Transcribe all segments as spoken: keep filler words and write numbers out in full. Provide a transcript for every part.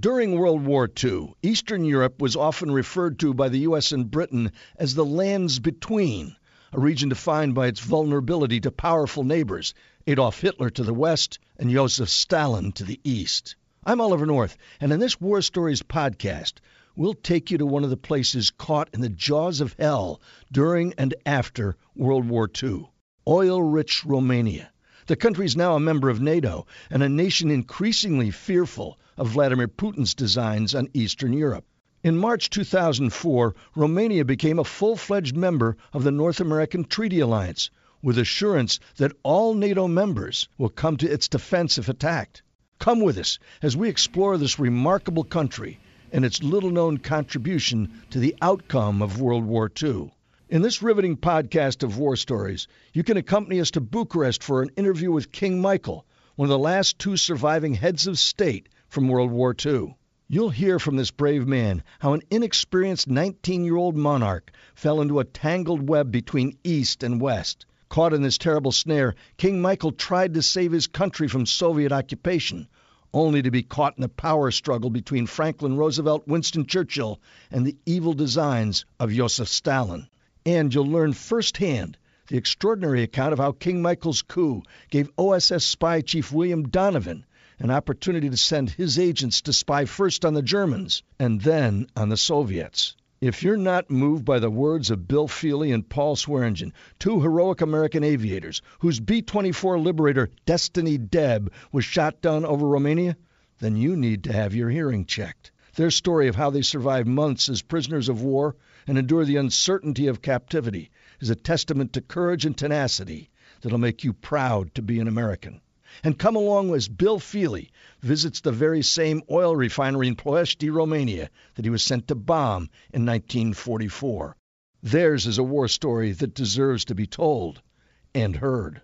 During World War Two, Eastern Europe was often referred to by the U S and Britain as the lands between, a region defined by its vulnerability to powerful neighbors, Adolf Hitler to the west and Joseph Stalin to the east. I'm Oliver North, and in this War Stories podcast, we'll take you to one of the places caught in the jaws of hell during and after World War Two, oil-rich Romania. The country is now a member of NATO and a nation increasingly fearful of Vladimir Putin's designs on Eastern Europe. In March two thousand four, Romania became a full-fledged member of the North American Treaty Alliance, with assurance that all NATO members will come to its defense if attacked. Come with us as we explore this remarkable country and its little-known contribution to the outcome of World War Two. In this riveting podcast of War Stories, you can accompany us to Bucharest for an interview with King Michael, one of the last two surviving heads of state from World War Two. You'll hear from this brave man how an inexperienced nineteen-year-old monarch fell into a tangled web between East and West. Caught in this terrible snare, King Michael tried to save his country from Soviet occupation, only to be caught in the power struggle between Franklin Roosevelt, Winston Churchill, and the evil designs of Joseph Stalin. And you'll learn firsthand the extraordinary account of how King Michael's coup gave O S S spy chief William Donovan an opportunity to send his agents to spy first on the Germans and then on the Soviets. If you're not moved by the words of Bill Feely and Paul Swearingen, two heroic American aviators whose B twenty-four Liberator Destiny Deb was shot down over Romania, then you need to have your hearing checked. Their story of how they survived months as prisoners of war and endure the uncertainty of captivity is a testament to courage and tenacity that'll make you proud to be an American. And come along as Bill Feely visits the very same oil refinery in Ploiești, Romania, that he was sent to bomb in nineteen forty-four. Theirs is a war story that deserves to be told and heard.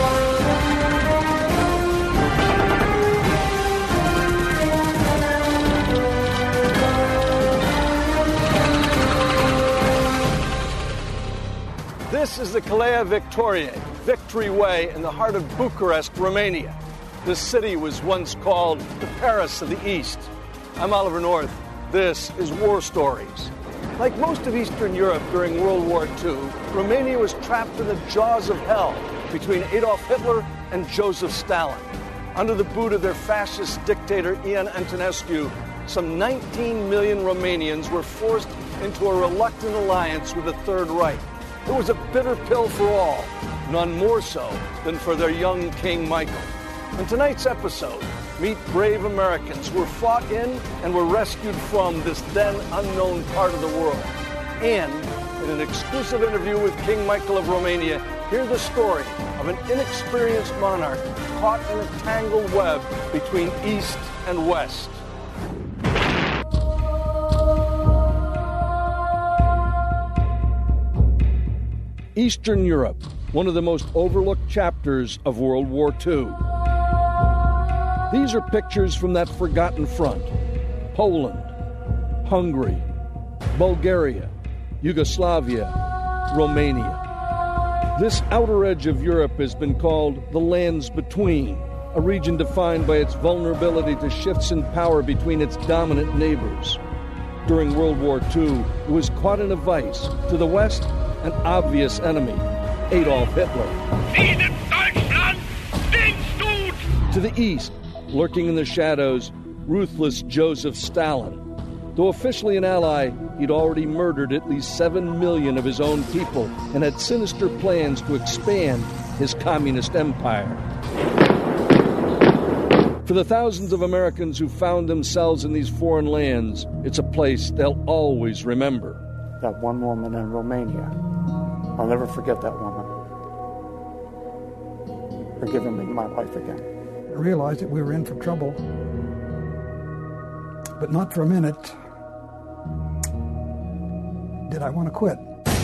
This is the Calea Victoriei, Victory Way, in the heart of Bucharest, Romania. This city was once called the Paris of the East. I'm Oliver North. This is War Stories. Like most of Eastern Europe during World War Two, Romania was trapped in the jaws of hell between Adolf Hitler and Joseph Stalin. Under the boot of their fascist dictator Ion Antonescu, some nineteen million Romanians were forced into a reluctant alliance with the Third Reich. It was a bitter pill for all, none more so than for their young King Michael. In tonight's episode, meet brave Americans who were fought in and were rescued from this then unknown part of the world. And in an exclusive interview with King Michael of Romania, hear the story of an inexperienced monarch caught in a tangled web between East and West. Eastern Europe, one of the most overlooked chapters of World War Two. These are pictures from that forgotten front. Poland, Hungary, Bulgaria, Yugoslavia, Romania. This outer edge of Europe has been called the lands between, a region defined by its vulnerability to shifts in power between its dominant neighbors. During World War Two, it was caught in a vice. To the west, an obvious enemy, Adolf Hitler. To the east, lurking in the shadows, ruthless Joseph Stalin. Though officially an ally, he'd already murdered at least seven million of his own people and had sinister plans to expand his communist empire. For the thousands of Americans who found themselves in these foreign lands, it's a place they'll always remember. That one woman in Romania, I'll never forget that woman for giving me my life again. I realized that we were in for trouble, but not for a minute did I want to quit.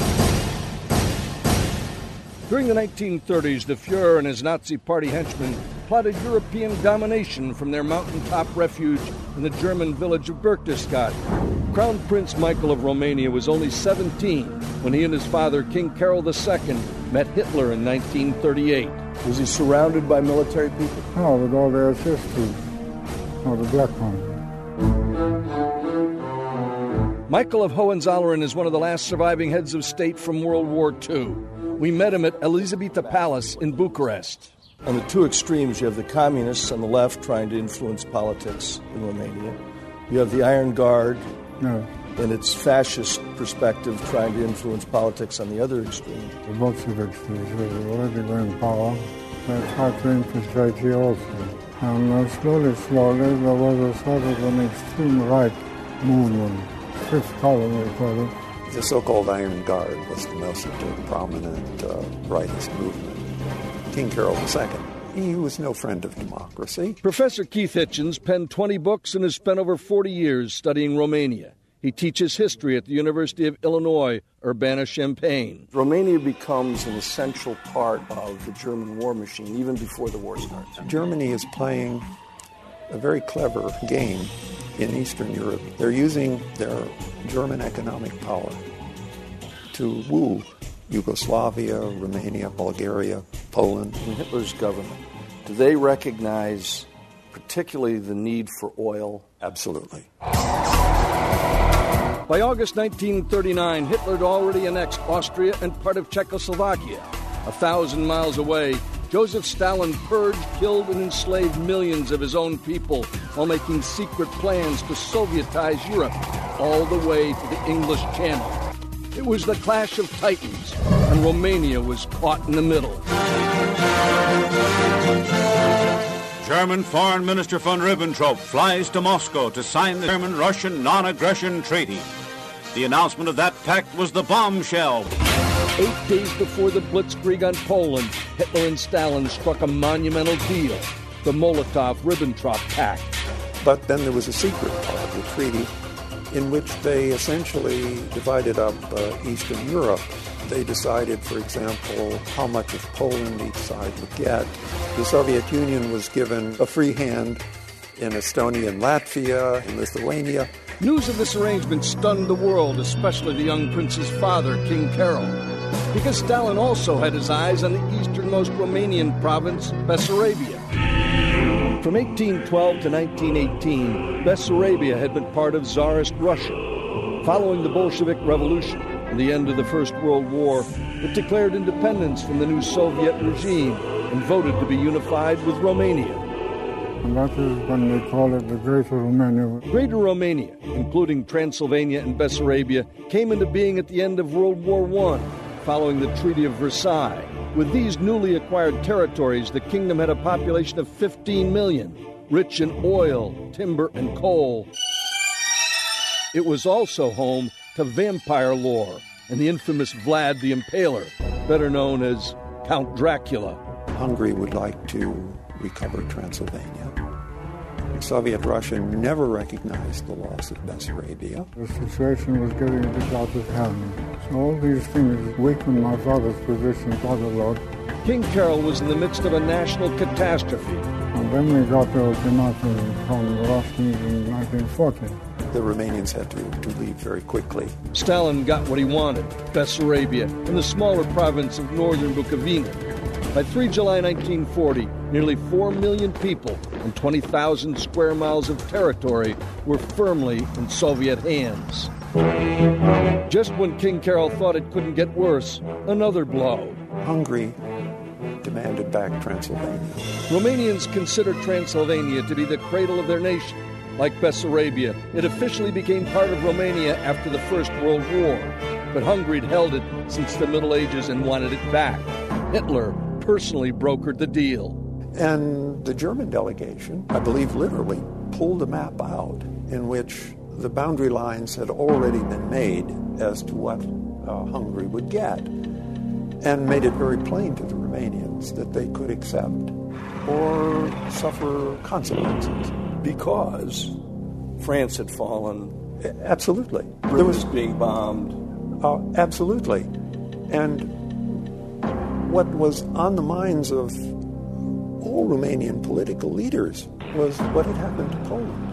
During the nineteen thirties, the Fuhrer and his Nazi Party henchmen plotted European domination from their mountaintop refuge in the German village of Berchtesgaden. Crown Prince Michael of Romania was only seventeen when he and his father, King Carol the Second, met Hitler in nineteen thirty-eight. Was he surrounded by military people? Oh, with all their history of the Black Army. Michael of Hohenzollern is one of the last surviving heads of state from World War Two. We met him at Elizabeta Palace in Bucharest. On the two extremes, you have the communists on the left trying to influence politics in Romania. You have the Iron Guard no. and its fascist perspective trying to influence politics on the other extreme. The Bolsheviks already were in power. They tried to infiltrate here also. And uh, slowly, slowly, there was a sort of an extreme right movement. Fifth column, we call it. The so-called Iron Guard was the most prominent uh, rightist movement. King Carol the Second. He was no friend of democracy. Professor Keith Hitchens penned twenty books and has spent over forty years studying Romania. He teaches history at the University of Illinois, Urbana-Champaign. Romania becomes an essential part of the German war machine, even before the war starts. Germany is playing a very clever game in Eastern Europe. They're using their German economic power to woo Yugoslavia, Romania, Bulgaria, Poland. In Hitler's government, do they recognize particularly the need for oil? Absolutely. By August nineteen thirty-nine, Hitler had already annexed Austria and part of Czechoslovakia. A thousand miles away, Joseph Stalin purged, killed, and enslaved millions of his own people while making secret plans to Sovietize Europe all the way to the English Channel. It was the clash of titans, and Romania was caught in the middle. German Foreign Minister von Ribbentrop flies to Moscow to sign the German-Russian non-aggression treaty. The announcement of that pact was the bombshell. Eight days before the Blitzkrieg on Poland, Hitler and Stalin struck a monumental deal, the Molotov-Ribbentrop Pact. But then there was a secret part of the treaty in which they essentially divided up uh, Eastern Europe. They decided, for example, how much of Poland each side would get. The Soviet Union was given a free hand in Estonia and Latvia and Lithuania. News of this arrangement stunned the world, especially the young prince's father, King Carol, because Stalin also had his eyes on the easternmost Romanian province, Bessarabia. From eighteen twelve to nineteen eighteen, Bessarabia had been part of Tsarist Russia. Following the Bolshevik Revolution and the end of the First World War, it declared independence from the new Soviet regime and voted to be unified with Romania. And that is when they call it the Greater Romania. Greater Romania, including Transylvania and Bessarabia, came into being at the end of World War One, following the Treaty of Versailles. With these newly acquired territories, the kingdom had a population of fifteen million, rich in oil, timber, and coal. It was also home to vampire lore and the infamous Vlad the Impaler, better known as Count Dracula. Hungary would like to recover Transylvania. Soviet Russia never recognized the loss of Bessarabia. The situation was getting a bit out of hand. So all these things weakened my father's position quite a lot. King Carol was in the midst of a national catastrophe. And then we got the ultimatum from the Russians in nineteen forty. The Romanians had to, to leave very quickly. Stalin got what he wanted, Bessarabia and the smaller province of northern Bukovina. By the third of July nineteen forty, nearly four million people and twenty thousand square miles of territory were firmly in Soviet hands. Just when King Carol thought it couldn't get worse, another blow. Hungary demanded back Transylvania. Romanians considered Transylvania to be the cradle of their nation. Like Bessarabia, it officially became part of Romania after the First World War. But Hungary had held it since the Middle Ages and wanted it back. Hitler personally brokered the deal. And the German delegation, I believe literally, pulled a map out in which the boundary lines had already been made as to what uh, Hungary would get, and made it very plain to the Romanians that they could accept or suffer consequences. Because France had fallen. Absolutely. Britain there was being bombed. Uh, absolutely. And what was on the minds of all Romanian political leaders was what had happened to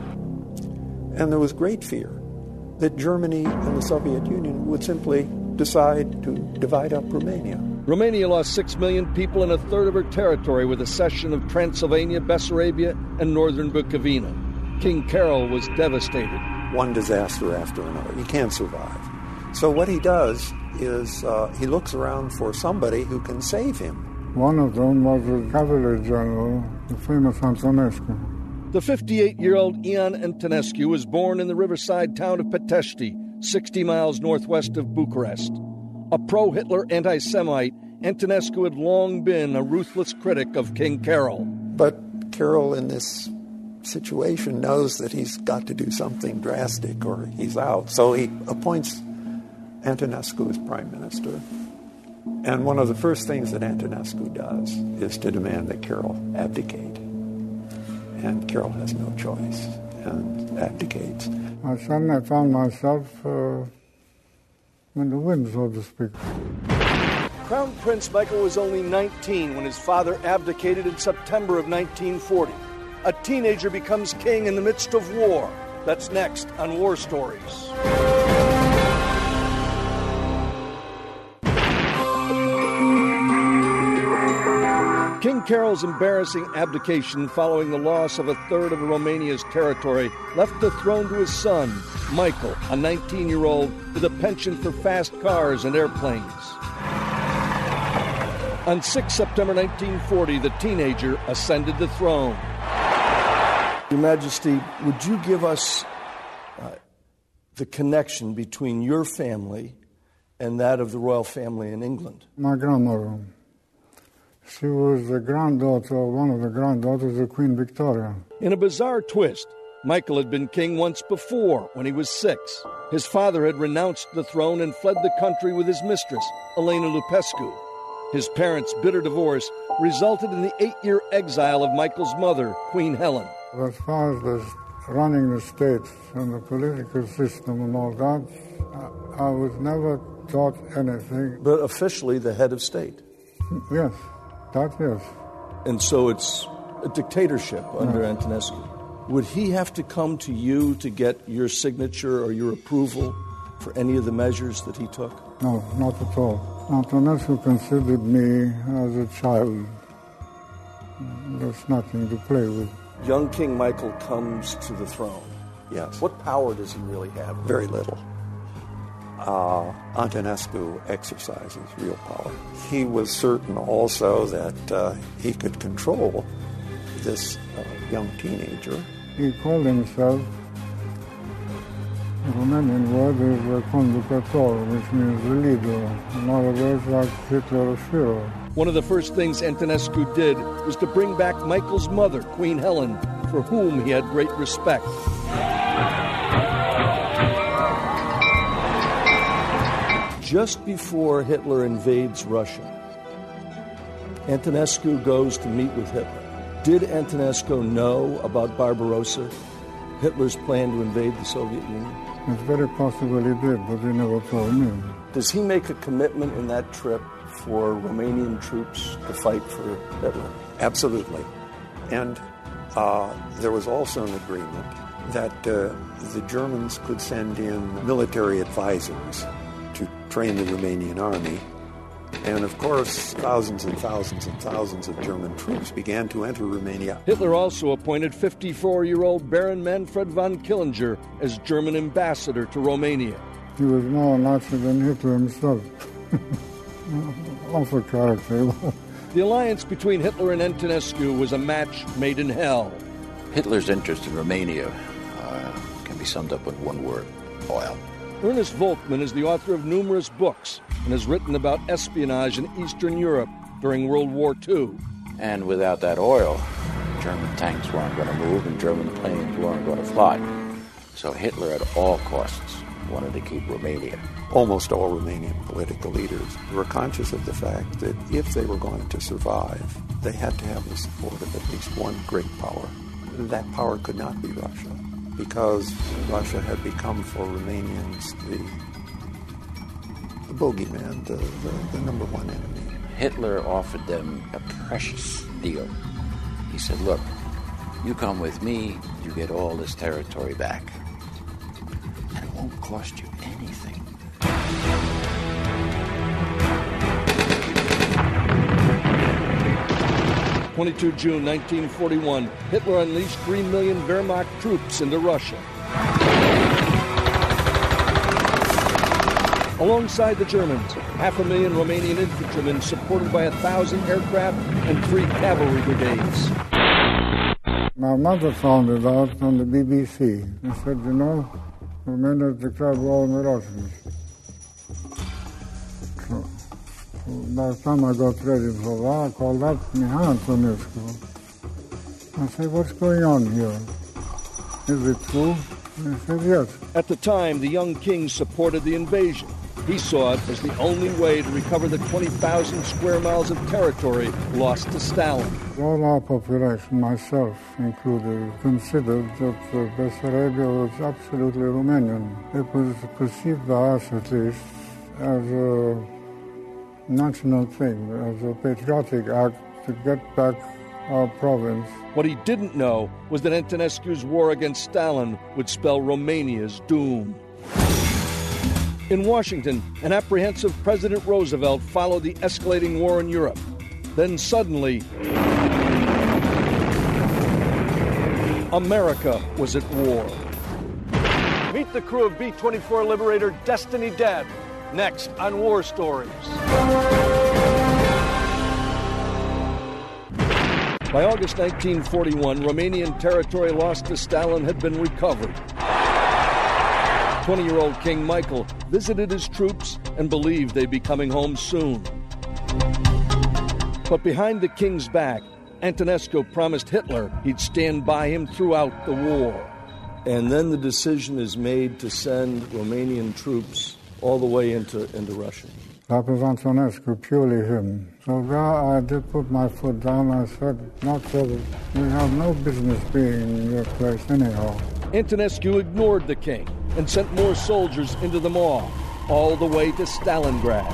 Poland. And there was great fear that Germany and the Soviet Union would simply decide to divide up Romania. Romania lost six million people and a third of her territory with the cession of Transylvania, Bessarabia, and northern Bukovina. King Carol was devastated. one disaster after another. He can't survive. So what he does is uh, he looks around for somebody who can save him. One of them was a cavalry general, the famous Antonescu. The fifty-eight-year-old Ion Antonescu was born in the riverside town of Petești, sixty miles northwest of Bucharest. A pro-Hitler anti-Semite, Antonescu had long been a ruthless critic of King Carol. But Carol, in this situation, knows that he's got to do something drastic or he's out. So he appoints Antonescu as prime minister. And one of the first things that Antonescu does is to demand that Carol abdicate. And Carol has no choice and abdicates. I suddenly found myself uh, in the wind, so to speak. Crown Prince Michael was only nineteen when his father abdicated in September of nineteen forty. A teenager becomes king in the midst of war. That's next on War Stories. King Carol's embarrassing abdication following the loss of a third of Romania's territory left the throne to his son, Michael, a nineteen-year-old with a penchant for fast cars and airplanes. On the sixth of September nineteen forty, the teenager ascended the throne. Your Majesty, would you give us uh, the connection between your family and that of the royal family in England? My grandmother. She was the granddaughter of one of the granddaughters of Queen Victoria. In a bizarre twist, Michael had been king once before when he was six. His father had renounced the throne and fled the country with his mistress, Elena Lupescu. His parents' bitter divorce resulted in the eight-year exile of Michael's mother, Queen Helen. As far as the running the state and the political system and all that, I, I was never taught anything. But officially the head of state. Yes, that yes. And so it's a dictatorship under yes. Antonescu. Would he have to come to you to get your signature or your approval for any of the measures that he took? No, not at all. Antonescu considered me as a child. There's nothing to play with. Young King Michael comes to the throne. Yes. What power does he really have? Very little. Uh, Antonescu exercises real power. He was certain also that uh, he could control this uh, young teenager. He called himself, the Romanian word is a conducător, which means the leader. In other words, like Hitler or Führer. One of the first things Antonescu did was to bring back Michael's mother, Queen Helen, for whom he had great respect. Just before Hitler invades Russia, Antonescu goes to meet with Hitler. Did Antonescu know about Barbarossa, Hitler's plan to invade the Soviet Union? It's very possible he did, but he never told me. Does he make a commitment in that trip for Romanian troops to fight for Hitler? Absolutely. And uh, there was also an agreement that uh, the Germans could send in military advisors to train the Romanian army. And of course, thousands and thousands and thousands of German troops began to enter Romania. Hitler also appointed fifty-four-year-old Baron Manfred von Killinger as German ambassador to Romania. He was more Nazi than Hitler himself. Also character. The alliance between Hitler and Antonescu was a match made in hell. Hitler's interest in Romania uh, can be summed up with one word: oil. Ernest Volkmann is the author of numerous books and has written about espionage in Eastern Europe during World War Two. And without that oil, German tanks weren't going to move and German planes weren't going to fly. So Hitler, at all costs, wanted to keep Romania. Almost all Romanian political leaders were conscious of the fact that if they were going to survive, they had to have the support of at least one great power. That power could not be Russia, because Russia had become for Romanians the, the bogeyman, the, the, the number one enemy. Hitler offered them a precious deal. He said, look, you come with me, you get all this territory back. And it won't cost you anything. the twenty-second of June nineteen forty-one, Hitler unleashed three million Wehrmacht troops into Russia. Alongside the Germans, half a million Romanian infantrymen supported by a thousand aircraft and three cavalry brigades. My mother found it out on the B B C. She said, you know, Romania declared war on the Russians. So, by the time I got ready for that, I called up Mihai Antonescu. I said, what's going on here? Is it true? And he said, yes. At the time, the young king supported the invasion. He saw it as the only way to recover the twenty thousand square miles of territory lost to Stalin. All our population, myself included, considered that uh, Bessarabia was absolutely Romanian. It was perceived by us, at least, as a national thing, as a patriotic act to get back our province. What he didn't know was that Antonescu's war against Stalin would spell Romania's doom. In Washington, an apprehensive President Roosevelt followed the escalating war in Europe. Then suddenly, America was at war. Meet the crew of B twenty-four Liberator Destiny Dead, next on War Stories. By August nineteen forty-one, Romanian territory lost to Stalin had been recovered. twenty-year-old King Michael visited his troops and believed they'd be coming home soon. But behind the king's back, Antonescu promised Hitler he'd stand by him throughout the war. And then the decision is made to send Romanian troops all the way into, into Russia. That was Antonescu, purely him. So there I did put my foot down. I said, not so, we have no business being in your place anyhow. Antonescu ignored the king and sent more soldiers into the Maw, all the way to Stalingrad.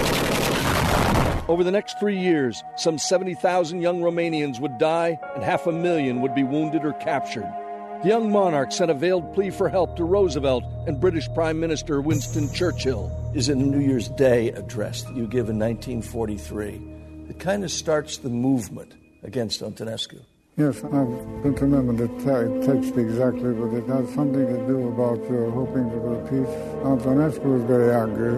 Over the next three years, some seventy thousand young Romanians would die and half a million would be wounded or captured. The young monarch sent a veiled plea for help to Roosevelt and British Prime Minister Winston Churchill. Is in a New Year's Day address that you give in nineteen forty-three. It kind of starts the movement against Antonescu. Yes, I don't remember the t- text exactly, but it had something to do about uh, hoping for peace. Antonescu was very angry,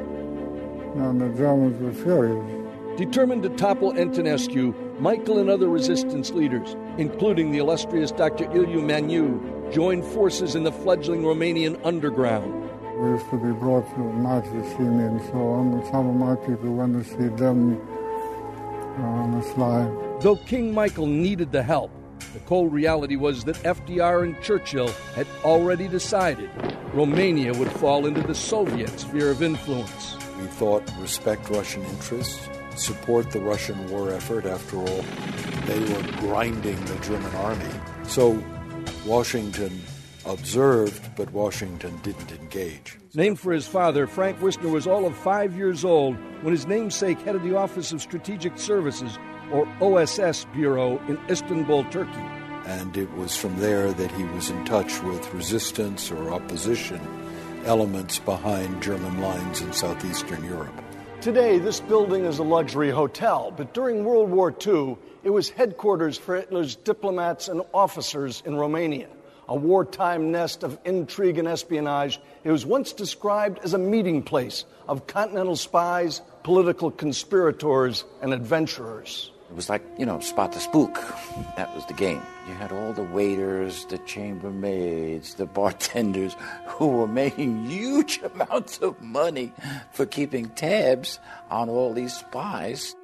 and the Germans were furious. Determined to topple Antonescu, Michael and other resistance leaders, including the illustrious Doctor Iuliu Maniu, joined forces in the fledgling Romanian underground. We used to be brought to night to see me and so on, and some of my people went to see them uh, on the sly. Though King Michael needed the help, the cold reality was that F D R and Churchill had already decided Romania would fall into the Soviet sphere of influence. We thought respect Russian interests, support the Russian war effort. After all, they were grinding the German army. So Washington observed, but Washington didn't engage. Named for his father, Frank Wisner was all of five years old when his namesake headed the Office of Strategic Services, or O S S Bureau, in Istanbul, Turkey. And it was from there that he was in touch with resistance or opposition elements behind German lines in southeastern Europe. Today, this building is a luxury hotel, but during World War Two, it was headquarters for Hitler's diplomats and officers in Romania. A wartime nest of intrigue and espionage, it was once described as a meeting place of continental spies, political conspirators, and adventurers. It was like, you know, spot the spook. That was the game. You had all the waiters, the chambermaids, the bartenders who were making huge amounts of money for keeping tabs on all these spies.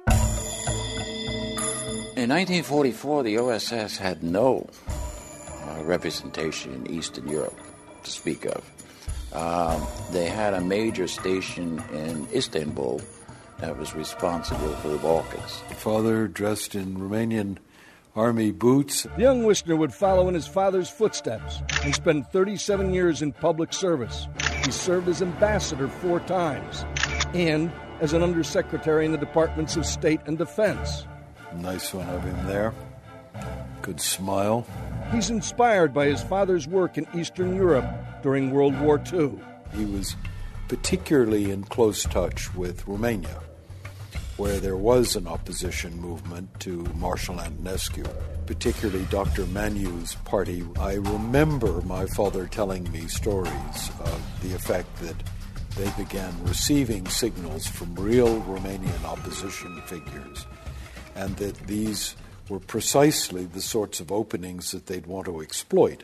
In nineteen forty-four, the O S S had no uh, representation in Eastern Europe to speak of. Um, they had a major station in Istanbul that was responsible for the Balkans. Father dressed in Romanian army boots. Young Wisner would follow in his father's footsteps and spend thirty-seven years in public service. He served as ambassador four times and as an undersecretary in the Departments of State and Defense. Nice one of him there. Good smile. He's inspired by his father's work in Eastern Europe during World War Two. He was particularly in close touch with Romania, where there was an opposition movement to Marshal Antonescu, particularly Doctor Maniu's party. I remember my father telling me stories of the effect that they began receiving signals from real Romanian opposition figures, and that these were precisely the sorts of openings that they'd want to exploit.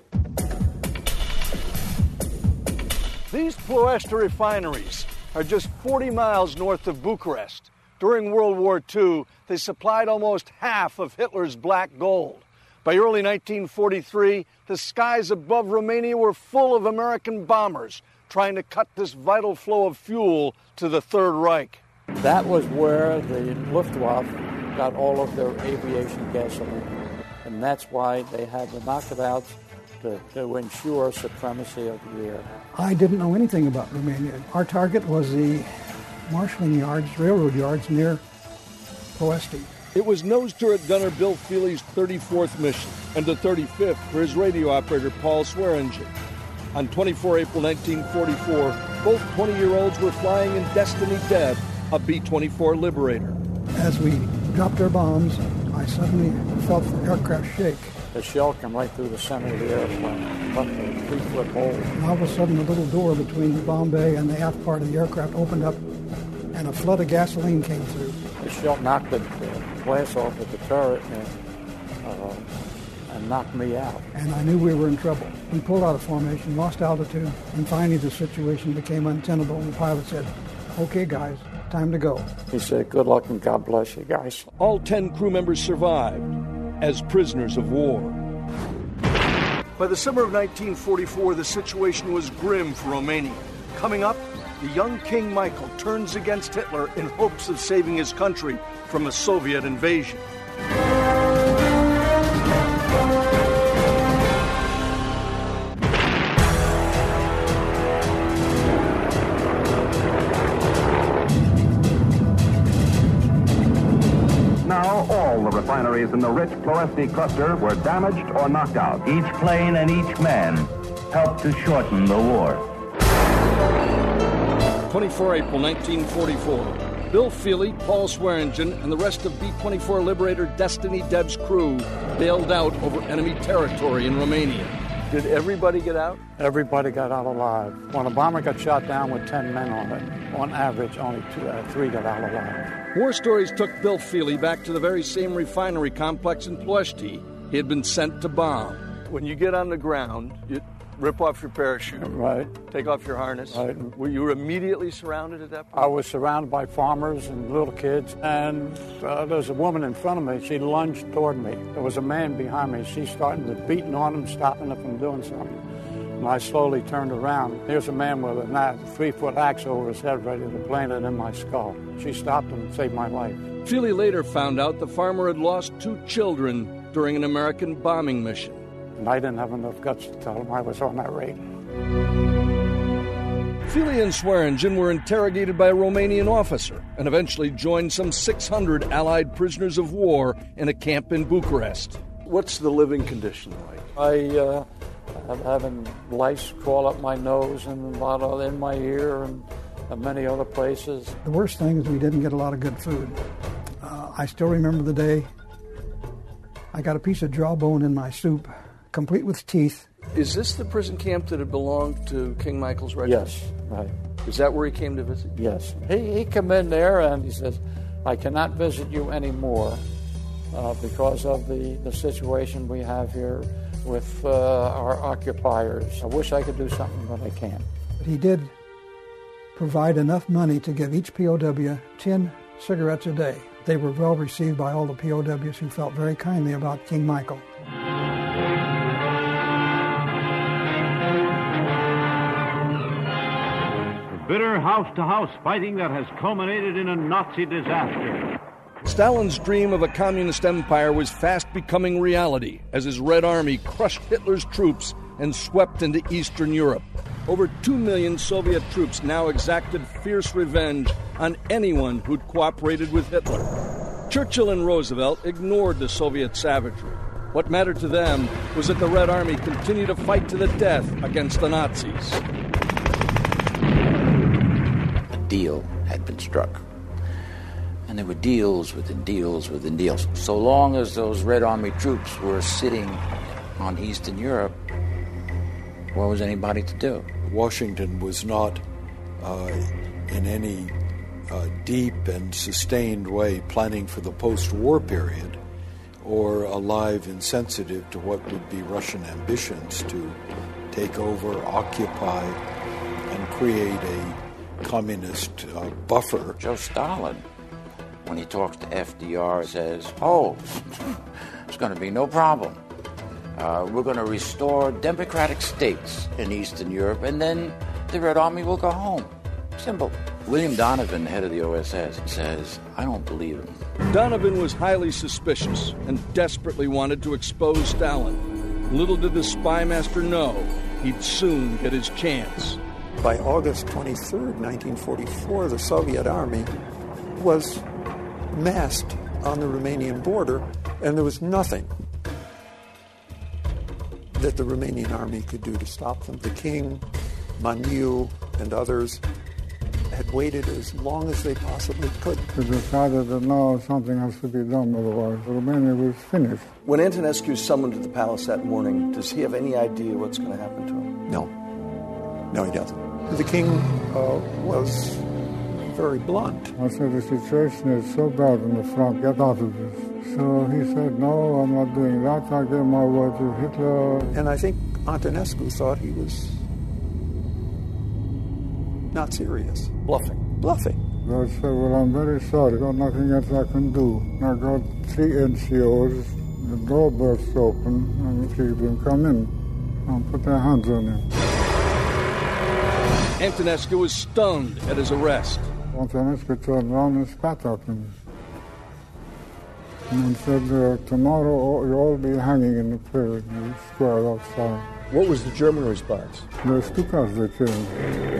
These Ploiești refineries are just forty miles north of Bucharest. During World War Two, they supplied almost half of Hitler's black gold. By early nineteen forty-three, the skies above Romania were full of American bombers trying to cut this vital flow of fuel to the Third Reich. That was where the Luftwaffe got all of their aviation gasoline. And that's why they had the knockabouts to, to ensure supremacy of the air. I didn't know anything about Romania. Our target was the marshalling yards, railroad yards near Ploiești. It was nose turret gunner Bill Feely's thirty-fourth mission and the thirty-fifth for his radio operator Paul Swearingen. On the twenty-fourth of April nineteen forty-four, both twenty-year-olds were flying in Destiny Deb, a B twenty-four Liberator. As we dropped our bombs, I suddenly felt the aircraft shake. The shell came right through the center of the airplane, left a three-foot hole. And all of a sudden, the little door between the bomb bay and the aft part of the aircraft opened up, and a flood of gasoline came through. The shell knocked the glass off of the turret and, uh, and knocked me out. And I knew we were in trouble. We pulled out of formation, lost altitude, and finally the situation became untenable. And the pilot said, "Okay, guys, time to go." He said, "Good luck and God bless you guys." All ten crew members survived as prisoners of war. By the summer of nineteen forty-four, the situation was grim for Romania. Coming up, the young King Michael turns against Hitler in hopes of saving his country from a Soviet invasion. Now all the refineries in the rich Ploiești cluster were damaged or knocked out. Each plane and each man helped to shorten the war. the twenty-fourth of April nineteen forty-four. Bill Feely, Paul Swearingen, and the rest of B twenty-four Liberator Destiny Deb's crew bailed out over enemy territory in Romania. Did everybody get out? Everybody got out alive. When a bomber got shot down with ten men on it, on average, only two, uh, three got out alive. War Stories took Bill Feely back to the very same refinery complex in Ploiești he had been sent to bomb. When you get on the ground, you rip off your parachute. Right. Take off your harness. Right. Were you immediately surrounded at that point? I was surrounded by farmers and little kids, and uh, there was a woman in front of me. She lunged toward me. There was a man behind me. She started to beating on him, stopping him from doing something. And I slowly turned around. Here's a man with a knife, three-foot axe over his head, ready to plant it in my skull. She stopped him and saved my life. Feely later found out the farmer had lost two children during an American bombing mission. And I didn't have enough guts to tell him I was on that raid. Feely and Swearingen were interrogated by a Romanian officer and eventually joined some six hundred Allied prisoners of war in a camp in Bucharest. What's the living condition like? I, uh, I'm having lice crawl up my nose and a lot of in my ear and uh, many other places. The worst thing is we didn't get a lot of good food. Uh, I still remember the day I got a piece of jawbone in my soup, complete with teeth. Is this the prison camp that had belonged to King Michael's regiment? Yes, right. Is that where he came to visit? Yes. He, he came in there and he says, "I cannot visit you anymore uh, because of the, the situation we have here with uh, our occupiers. I wish I could do something, but I can't." But he did provide enough money to give each P O W ten cigarettes a day. They were well received by all the P O Ws who felt very kindly about King Michael. Bitter house-to-house fighting that has culminated in a Nazi disaster. Stalin's dream of a communist empire was fast becoming reality as his Red Army crushed Hitler's troops and swept into Eastern Europe. Over two million Soviet troops now exacted fierce revenge on anyone who'd cooperated with Hitler. Churchill and Roosevelt ignored the Soviet savagery. What mattered to them was that the Red Army continued to fight to the death against the Nazis. Deal had been struck. And there were deals within deals within deals. So long as those Red Army troops were sitting on Eastern Europe, what was anybody to do? Washington was not uh, in any uh, deep and sustained way planning for the post-war period, or alive and sensitive to what would be Russian ambitions to take over, occupy, and create a communist uh, buffer. Joe Stalin, when he talks to F D R, says, oh, there's going to be no problem. Uh, we're going to restore democratic states in Eastern Europe, and then the Red Army will go home. Simple. William Donovan, head of the O S S, says, I don't believe him. Donovan was highly suspicious and desperately wanted to expose Stalin. Little did the spy master know he'd soon get his chance. By August twenty-third, nineteen forty-four, the Soviet army was massed on the Romanian border, and there was nothing that the Romanian army could do to stop them. The king, Maniu, and others had waited as long as they possibly could. They decided that now something has to be done, otherwise Romania was finished. When Antonescu is summoned to the palace that morning, does he have any idea what's going to happen to him? No. No, he doesn't. The king uh, was very blunt. I said, the situation is so bad in the front, get out of this. So he said, no, I'm not doing that. I gave my word to Hitler. And I think Antonescu thought he was not serious. Bluffing. Bluffing. I said, well, I'm very sorry. Got nothing else I can do. I got three N C Os. The door burst open, and three of them come in and put their hands on him. Antonescu was stunned at his arrest. Antonescu turned around and spat at him. And said, uh, tomorrow you'll all be hanging in the parade, in the square outside. What was the German response? They took us the change.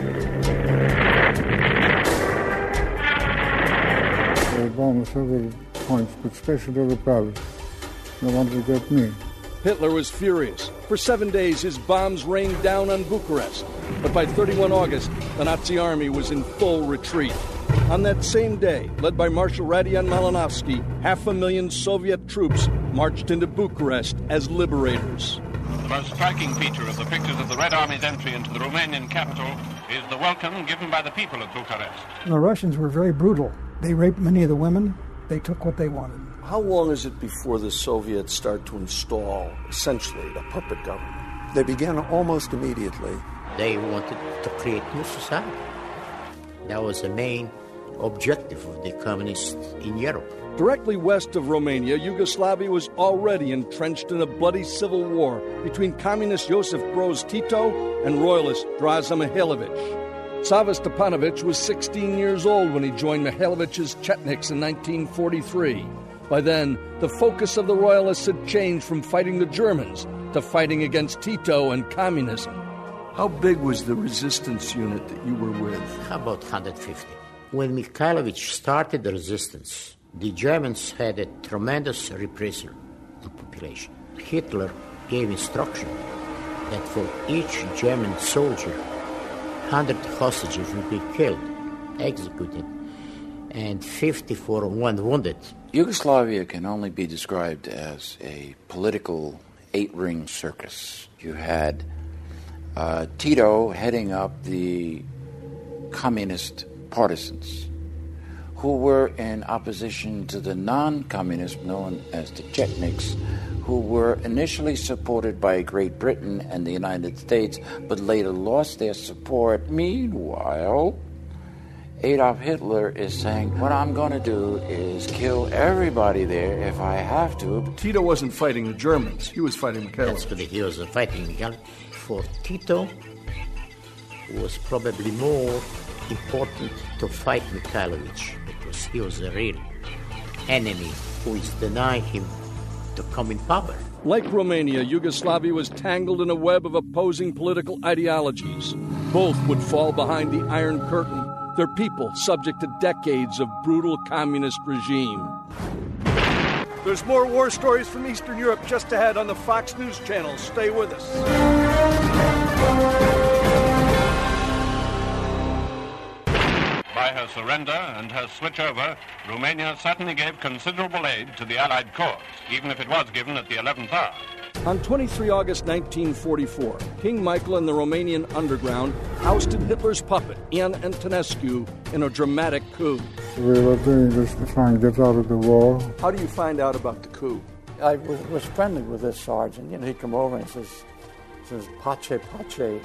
They bombed several points, but especially the palace. They wanted to get me. Hitler was furious. For seven days, his bombs rained down on Bucharest. But by thirty-first of August, the Nazi army was in full retreat. On that same day, led by Marshal Radion Malinovsky, half a million Soviet troops marched into Bucharest as liberators. The most striking feature of the pictures of the Red Army's entry into the Romanian capital is the welcome given by the people of Bucharest. And the Russians were very brutal. They raped many of the women. They took what they wanted. How long is it before the Soviets start to install, essentially, a puppet government? They began almost immediately. They wanted to create new society. That was the main objective of the communists in Europe. Directly west of Romania, Yugoslavia was already entrenched in a bloody civil war between communist Josip Broz Tito and royalist Draza Mihailovic. Sava Stepanovic was sixteen years old when he joined Mihailovic's Chetniks in nineteen forty-three. By then, the focus of the royalists had changed from fighting the Germans to fighting against Tito and communism. How big was the resistance unit that you were with? About one hundred fifty. When Mikhailovich started the resistance, the Germans had a tremendous repressor on the population. Hitler gave instruction that for each German soldier, one hundred hostages would be killed, executed, and fifty for one wounded. Yugoslavia can only be described as a political eight-ring circus. You had uh, Tito heading up the communist partisans who were in opposition to the non-communists known as the Chetniks, who were initially supported by Great Britain and the United States, but later lost their support. Meanwhile, Adolf Hitler is saying, what I'm going to do is kill everybody there if I have to. Tito wasn't fighting the Germans. He was fighting Mihailovich. That's what he was fighting Mihailovich. For Tito, it was probably more important to fight Mikhailovich because he was a real enemy who is denying him to come in power. Like Romania, Yugoslavia was tangled in a web of opposing political ideologies. Both would fall behind the Iron Curtain, their people subject to decades of brutal communist regime. There's more war stories from Eastern Europe just ahead on the Fox News Channel. Stay with us. By her surrender and her switchover, Romania certainly gave considerable aid to the Allied cause, even if it was given at the eleventh hour. On the twenty-third of August nineteen forty-four, King Michael and the Romanian underground ousted Hitler's puppet, Ion Antonescu, in a dramatic coup. We were doing this to try and get out of the war. How do you find out about the coup? I was, was friendly with this sergeant. You know, he'd come over and he says, says Pace, Pace,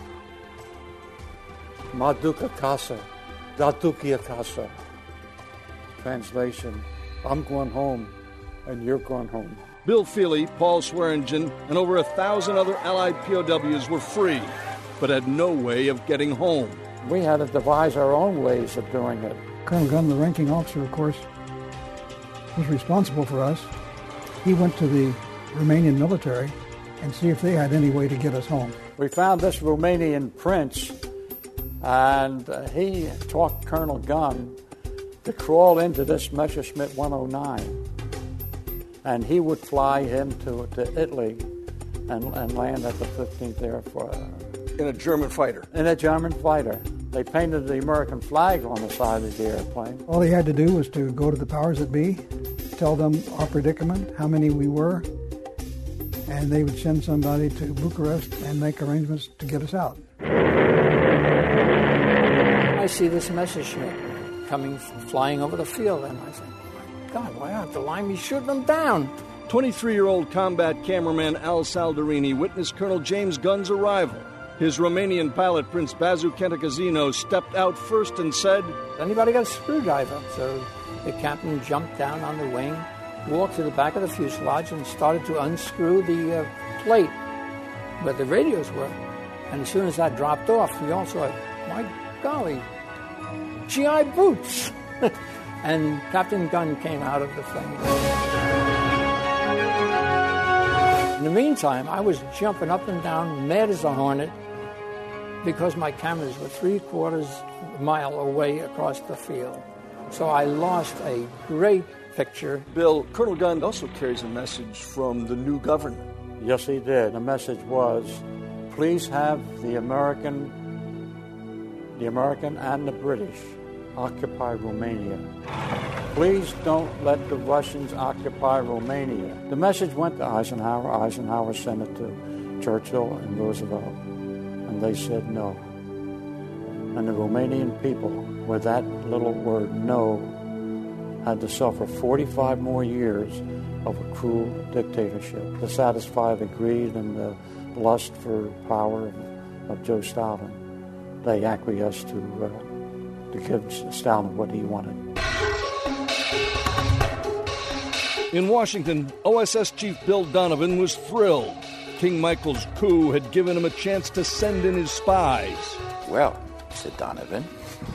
Maduka Casa, Datukia Casa. Translation, I'm going home and you're going home. Bill Feely, Paul Swearingen, and over a thousand other Allied P O Ws were free, but had no way of getting home. We had to devise our own ways of doing it. Colonel Gunn, the ranking officer, of course, was responsible for us. He went to the Romanian military and see if they had any way to get us home. We found this Romanian prince, and uh, he talked Colonel Gunn to crawl into this Messerschmitt one oh nine. And he would fly him to, to Italy and, and land at the fifteenth Air Force. In a German fighter? In a German fighter. They painted the American flag on the side of the airplane. All he had to do was to go to the powers that be, tell them our predicament, how many we were, and they would send somebody to Bucharest and make arrangements to get us out. I see this Messerschmitt coming, flying over the field, and I think, God, why aren't the Limeys shooting them down? twenty-three-year-old combat cameraman Al Saldarini witnessed Colonel James Gunn's arrival. His Romanian pilot, Prince Bazu Cantacuzino, stepped out first and said, anybody got a screwdriver? So the captain jumped down on the wing, walked to the back of the fuselage, and started to unscrew the uh, plate where the radios were. And as soon as that dropped off, we all saw, my golly, G I boots! And Captain Gunn came out of the thing. In the meantime, I was jumping up and down, mad as a hornet, because my cameras were three quarters mile away across the field. So I lost a great picture. Bill, Colonel Gunn also carries a message from the new government. Yes, he did. The message was, please have the American, the American and the British occupy Romania. Please don't let the Russians occupy Romania. The message went to Eisenhower. Eisenhower sent it to Churchill and Roosevelt, and they said no. And the Romanian people, with that little word no, had to suffer forty-five more years of a cruel dictatorship to satisfy the greed and the lust for power of, of Joe Stalin. They acquiesced to uh, to give Stalin what he wanted. In Washington, O S S Chief Bill Donovan was thrilled. King Michael's coup had given him a chance to send in his spies. Well, said Donovan,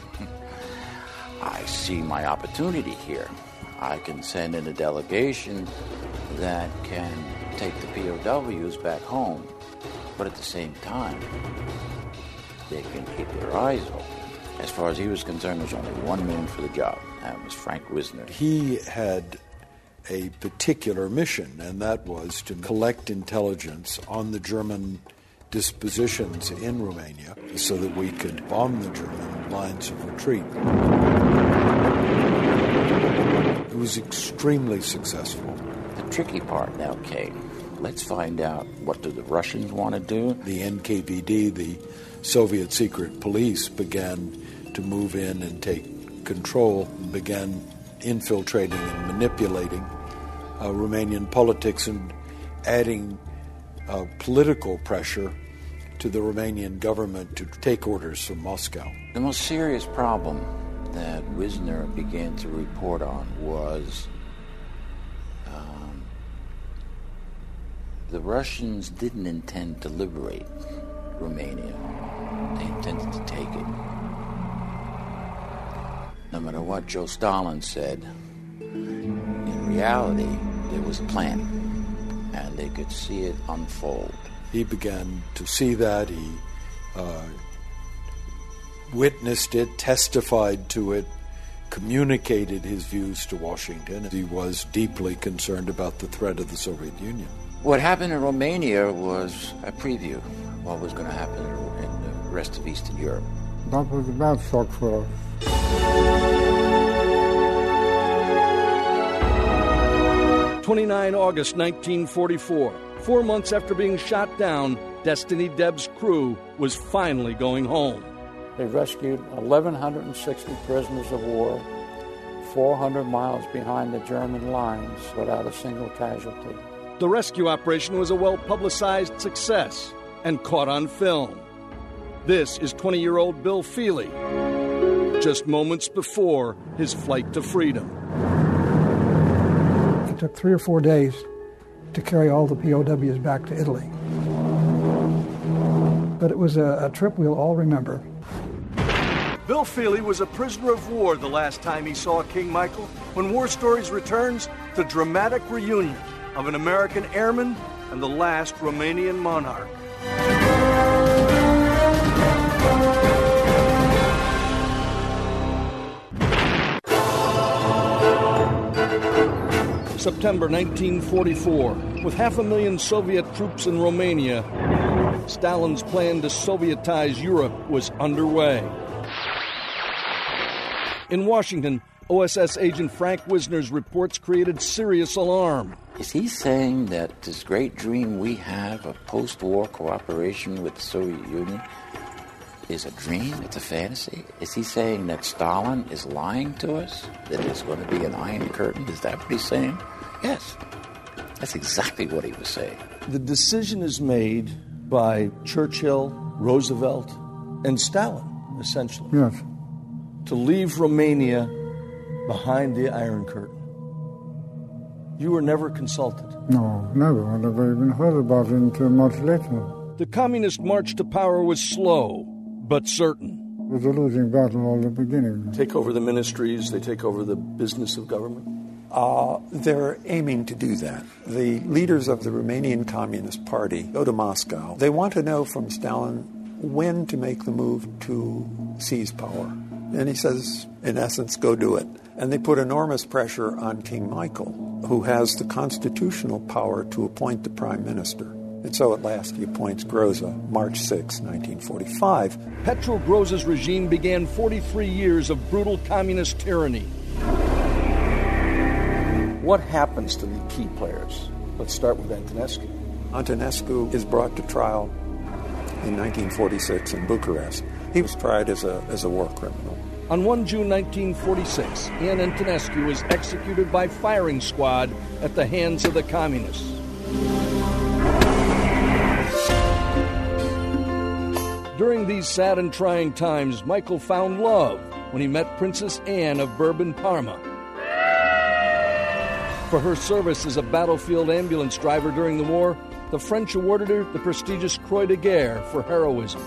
I see my opportunity here. I can send in a delegation that can take the P O Ws back home, but at the same time, they can keep their eyes open. As far as he was concerned, there was only one man for the job. That was Frank Wisner. He had a particular mission, and that was to collect intelligence on the German dispositions in Romania so that we could bomb the German lines of retreat. It was extremely successful. The tricky part now came. Let's find out, what do the Russians want to do? The N K V D, the Soviet secret police, began to move in and take control, began infiltrating and manipulating uh, Romanian politics and adding uh, political pressure to the Romanian government to take orders from Moscow. The most serious problem that Wisner began to report on was um, the Russians didn't intend to liberate Romania. They intended to take it. No matter what Joe Stalin said, in reality, there was a plan, and they could see it unfold. He began to see that. He uh, witnessed it, testified to it, communicated his views to Washington. He was deeply concerned about the threat of the Soviet Union. What happened in Romania was a preview of what was going to happen in the rest of Eastern Europe. That was a bad shock for us. the twenty-ninth of August nineteen forty-four, Four months after being shot down, Destiny Deb's crew was finally going home. They rescued eleven sixty prisoners of war, four hundred miles behind the German lines without a single casualty. The rescue operation was a well-publicized success and caught on film. This is twenty-year-old Bill Feely, just moments before his flight to freedom. It took three or four days to carry all the P O Ws back to Italy. But it was a, a trip we'll all remember. Bill Feely was a prisoner of war the last time he saw King Michael. When War Stories returns, the dramatic reunion of an American airman and the last Romanian monarch. September nineteen forty-four. With half a million Soviet troops in Romania, Stalin's plan to Sovietize Europe was underway. In Washington, O S S agent Frank Wisner's reports created serious alarm. Is he saying that this great dream we have of post-war cooperation with the Soviet Union is a dream, it's a fantasy? Is he saying that Stalin is lying to us, that it's going to be an iron curtain? Is that what he's saying? Yes. That's exactly what he was saying. The decision is made by Churchill, Roosevelt, and Stalin, essentially. Yes. To leave Romania behind the Iron Curtain. You were never consulted. No, never. I never even heard about it until much later. The communist march to power was slow, but certain. It was a losing battle all the beginning. Take over the ministries, they take over the business of government? Uh, they're aiming to do that. The leaders of the Romanian Communist Party go to Moscow. They want to know from Stalin when to make the move to seize power. And he says, in essence, go do it. And they put enormous pressure on King Michael, who has the constitutional power to appoint the prime minister. And so at last he appoints Groza, March sixth, nineteen forty-five. Petro Groza's regime began forty-three years of brutal communist tyranny. What happens to the key players? Let's start with Antonescu. Antonescu is brought to trial in nineteen forty-six in Bucharest. He was tried as a, as a war criminal. On the first of June nineteen forty-six, Ian Antonescu was executed by firing squad at the hands of the communists. During these sad and trying times, Michael found love when he met Princess Anne of Bourbon-Parma. For her service as a battlefield ambulance driver during the war, the French awarded her the prestigious Croix de Guerre for heroism.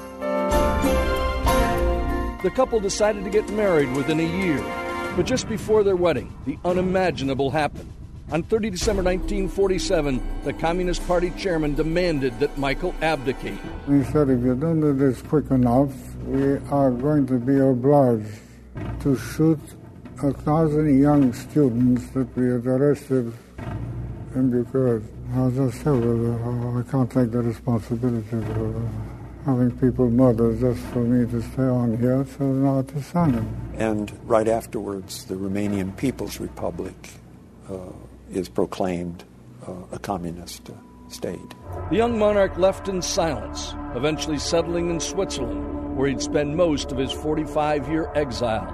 The couple decided to get married within a year, but just before their wedding, the unimaginable happened. On the thirtieth of December nineteen forty-seven, the Communist Party chairman demanded that Michael abdicate. He said, if you don't do this quick enough, we are going to be obliged to shoot a thousand young students that we had arrested in Bucharest. I just said, well, I can't take the responsibility of uh, having people murdered just for me to stay on here, so now to sign them. And right afterwards, the Romanian People's Republic uh, is proclaimed uh, a communist uh, state. The young monarch left in silence, eventually settling in Switzerland, where he'd spend most of his forty-five-year exile.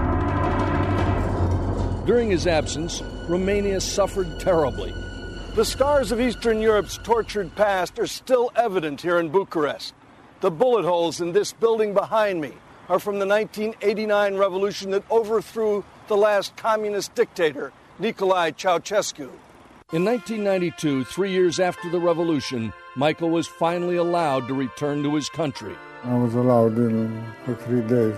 During his absence, Romania suffered terribly. The scars of Eastern Europe's tortured past are still evident here in Bucharest. The bullet holes in this building behind me are from the nineteen eighty-nine revolution that overthrew the last communist dictator, Nicolae Ceausescu. In nineteen ninety-two, three years after the revolution, Michael was finally allowed to return to his country. I was allowed in for three days.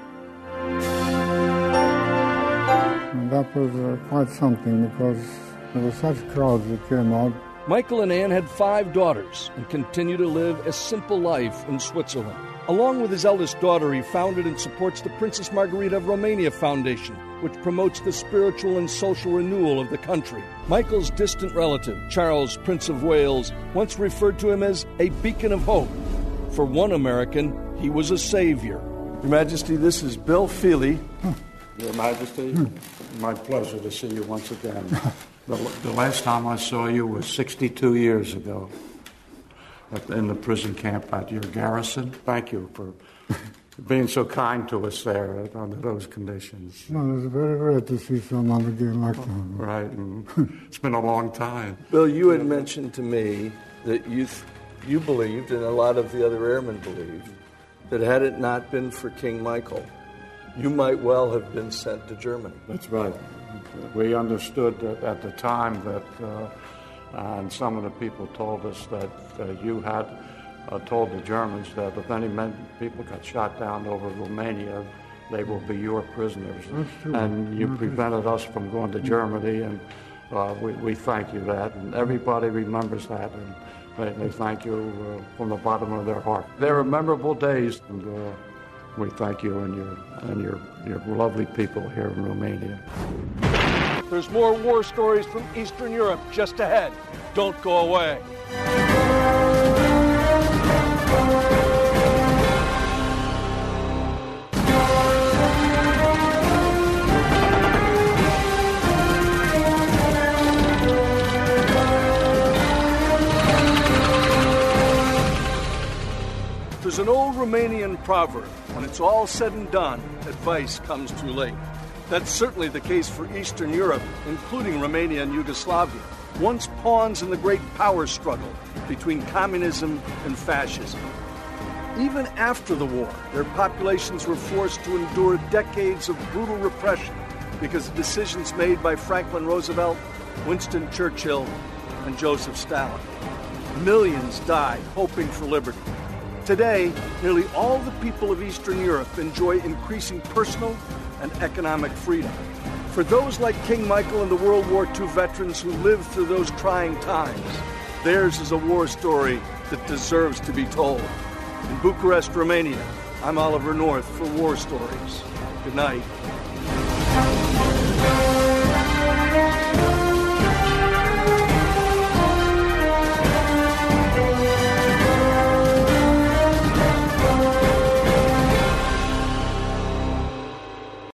And that was uh, quite something because there were such crowds that came out. Michael and Anne had five daughters and continue to live a simple life in Switzerland. Along with his eldest daughter, he founded and supports the Princess Margarita of Romania Foundation, which promotes the spiritual and social renewal of the country. Michael's distant relative, Charles, Prince of Wales, once referred to him as a beacon of hope. For one American, he was a savior. Your Majesty, this is Bill Feely, Your Majesty, my pleasure to see you once again. The, the last time I saw you was sixty-two years ago at, in the prison camp at your garrison. Thank you for being so kind to us there under those conditions. No, it's very rare to see someone again like that. Right, and it's been a long time. Bill, you had mentioned to me that you, th- you believed, and a lot of the other airmen believed, that had it not been for King Michael, you might well have been sent to Germany. That's right. We understood that at the time that, uh, and some of the people told us that uh, you had uh, told the Germans that if any men, people got shot down over Romania, they will be your prisoners. That's true. And you prevented us from going to Germany, and uh, we, we thank you that. And everybody remembers that, and they, they thank you uh, from the bottom of their heart. They were memorable days, and uh, we thank you and your and your your lovely people here in Romania. There's more war stories from Eastern Europe just ahead. Don't go away. There's an old Romanian proverb, when it's all said and done, advice comes too late. That's certainly the case for Eastern Europe, including Romania and Yugoslavia, once pawns in the great power struggle between communism and fascism. Even after the war, their populations were forced to endure decades of brutal repression because of decisions made by Franklin Roosevelt, Winston Churchill, and Joseph Stalin. Millions died hoping for liberty. Today, nearly all the people of Eastern Europe enjoy increasing personal and economic freedom. For those like King Michael and the World War Two veterans who lived through those trying times, theirs is a war story that deserves to be told. In Bucharest, Romania, I'm Oliver North for War Stories. Good night.